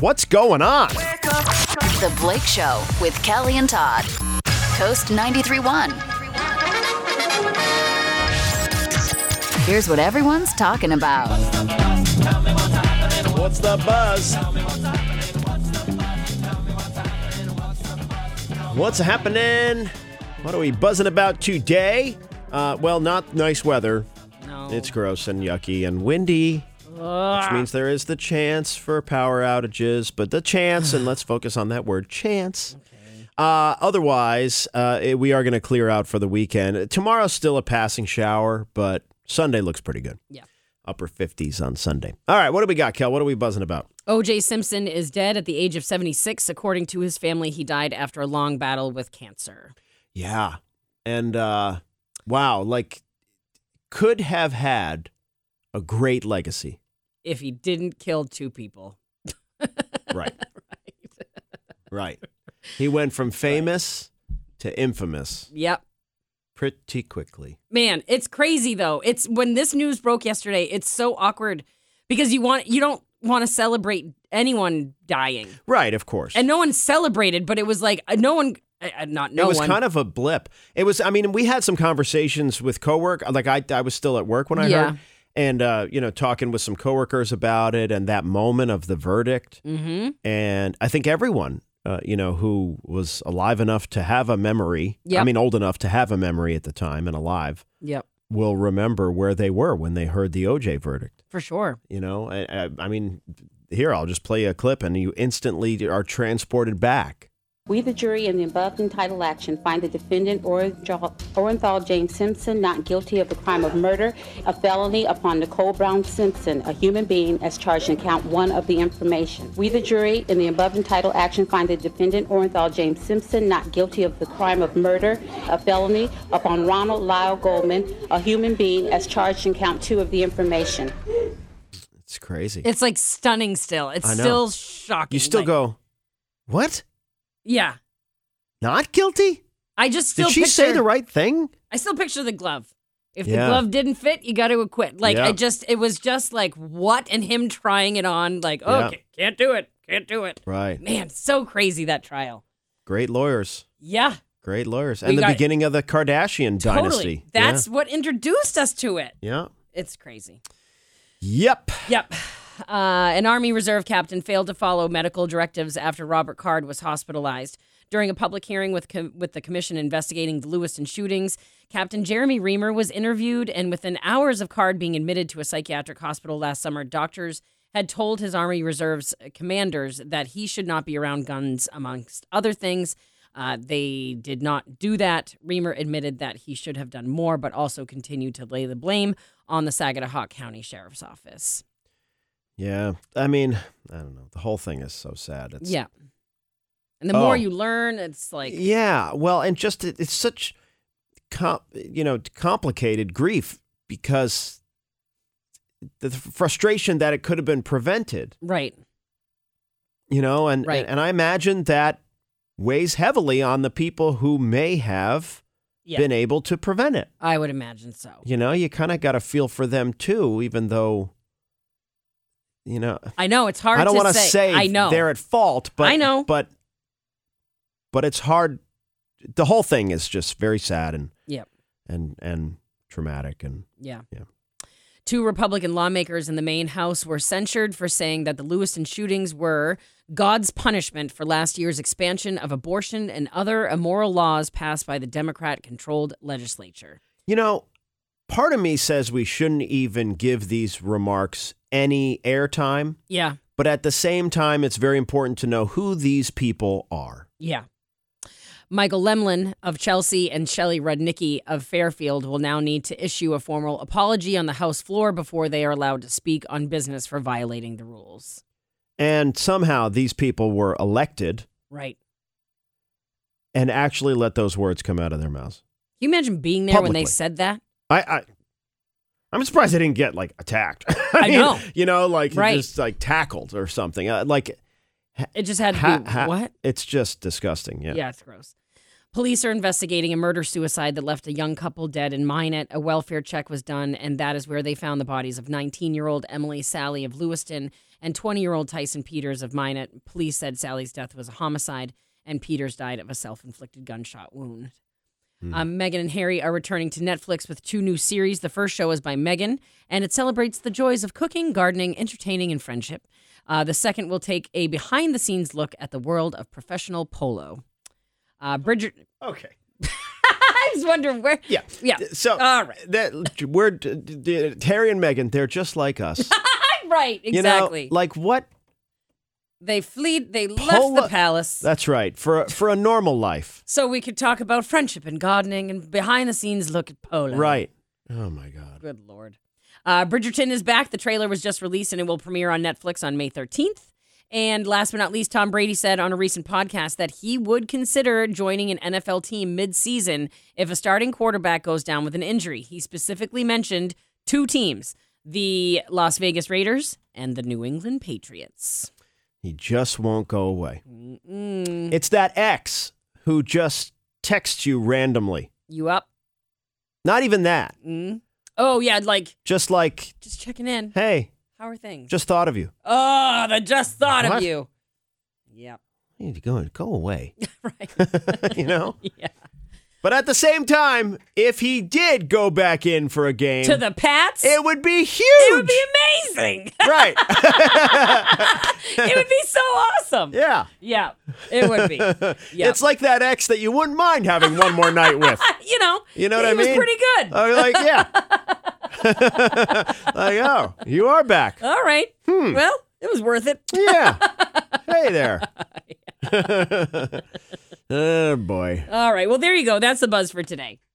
What's going on? The Blake Show with Kelly and Todd. Coast 93.1. Here's what everyone's talking about. What's the buzz? What's happening? What are we buzzing about today? Well, not nice weather. No. It's gross and yucky and windy, which means there is the chance for power outages, but the chance, and let's focus on that word, chance. Okay. Otherwise, we are going to clear out for the weekend. Tomorrow's still a passing shower, but Sunday looks pretty good. Yeah. Upper 50s on Sunday. All right, what do we got, Kel? What are we buzzing about? O.J. Simpson is dead at the age of 76. According to his family, he died after a long battle with cancer. Yeah. And, wow, like, could have had a great legacy. If he didn't kill two people. Right. Right. He went from famous to infamous. Yep. Pretty quickly. Man, it's crazy though. It's when this news broke yesterday, it's so awkward because you don't want to celebrate anyone dying. Right, of course. And no one celebrated, but it was like no one It was kind of a blip. It was, I mean, we had some conversations with coworkers. Like I was still at work when I heard. And, talking with some coworkers about it and that moment of the verdict. Mm-hmm. And I think everyone, who was alive enough to have a memory, Yep. Old enough to have a memory at the time and alive, Yep. will remember where they were when they heard the OJ verdict. For sure. I mean, here, I'll just play a clip and you instantly are transported back. We, the jury, in the above entitled action, find the defendant, Orenthal James Simpson, not guilty of the crime of murder, a felony upon Nicole Brown Simpson, a human being, as charged in count 1 of the information. We, the jury, in the above entitled action, find the defendant, Orenthal James Simpson, not guilty of the crime of murder, a felony upon Ronald Lyle Goldman, a human being, as charged in count 2 of the information. It's crazy. It's like stunning still. It's I know. still shocking. You still go, what? Yeah. Not guilty? I just still Did she say the right thing? I still picture the glove. If Yeah. the glove didn't fit, you got to acquit. Like, Yeah. it was just like, what? And him trying it on, like, Yeah. okay, can't do it. Right. Man, so crazy, that trial. Great lawyers. Yeah, Great lawyers. We And the got- beginning of the Kardashian dynasty. totally. That's what introduced us to it. Yeah. It's crazy. Yep. Yep. An Army Reserve captain failed to follow medical directives after Robert Card was hospitalized. During a public hearing with the commission investigating the Lewiston shootings, Captain Jeremy Reamer was interviewed, and within hours of Card being admitted to a psychiatric hospital last summer, doctors had told his Army Reserve's commanders that he should not be around guns, amongst other things. They did not do that. Reamer admitted that he should have done more, but also continued to lay the blame on the Saginaw County Sheriff's Office. Yeah. I mean, I don't know. The whole thing is so sad. It's, Yeah. And the more you learn, it's like... Yeah. Well, and just it's such, complicated grief because the frustration that it could have been prevented. Right. And Right. and I imagine that weighs heavily on the people who may have Yeah. been able to prevent it. I would imagine so. You kind of got to feel for them too, even though, I know, it's hard to say. I don't want to say I know. they're at fault, but I know. But it's hard. The whole thing is just very sad and Yep. and traumatic and Yeah. Yeah. 2 Republican lawmakers in the Maine House were censured for saying that the Lewiston shootings were God's punishment for last year's expansion of abortion and other immoral laws passed by the Democrat-controlled legislature. Part of me says we shouldn't even give these remarks any airtime, Yeah. but at the same time, it's very important to know who these people are. Yeah. Michael Lemlin of Chelsea and Shelley Rudnicki of Fairfield will now need to issue a formal apology on the House floor before they are allowed to speak on business for violating the rules. And somehow these people were elected Right. and actually let those words come out of their mouths. Can you imagine being there when Publicly. they said that? I'm surprised they didn't get attacked. I know. Right. Just tackled or something. It just had to be, what? It's just disgusting. Yeah. Yeah, it's gross. Police are investigating a murder-suicide that left a young couple dead in Minot. A welfare check was done, and that is where they found the bodies of 19-year-old Emily Sally of Lewiston and 20-year-old Tyson Peters of Minot. Police said Sally's death was a homicide, and Peters died of a self-inflicted gunshot wound. Meghan and Harry are returning to Netflix with 2 new series. The first show is by Meghan, and it celebrates the joys of cooking, gardening, entertaining, and friendship. The second will take a behind-the-scenes look at the world of professional polo. Bridget. Okay. I was wondering where. Yeah. So, all right. Harry and Meghan, they're just like us. Right, exactly. You know, like what? They left the palace. That's right, for a normal life. So we could talk about friendship and gardening and behind-the-scenes look at polo. Right. Oh, my God. Good Lord. Bridgerton is back. The trailer was just released, and it will premiere on Netflix on May 13th. And last but not least, Tom Brady said on a recent podcast that he would consider joining an NFL team mid-season if a starting quarterback goes down with an injury. He specifically mentioned 2 teams, the Las Vegas Raiders and the New England Patriots. He just won't go away. It's that ex who just texts you randomly. You up? Not even that. Oh, yeah, Just checking in. Hey. How are things? Just thought of you. Oh, the just thought What? of you. Yep. You need to go away. Right. You know? Yeah. But at the same time, if he did go back in for a game. To the Pats? It would be huge. It would be amazing. Right. It would be so awesome. Yeah. Yeah, it would be. Yeah. It's like that ex that you wouldn't mind having one more night with. You know what I mean? He was pretty good. Like, yeah. Like, oh, you are back. All right. Well, it was worth it. Yeah. Hey there. Oh, boy. All right. Well, there you go. That's the buzz for today.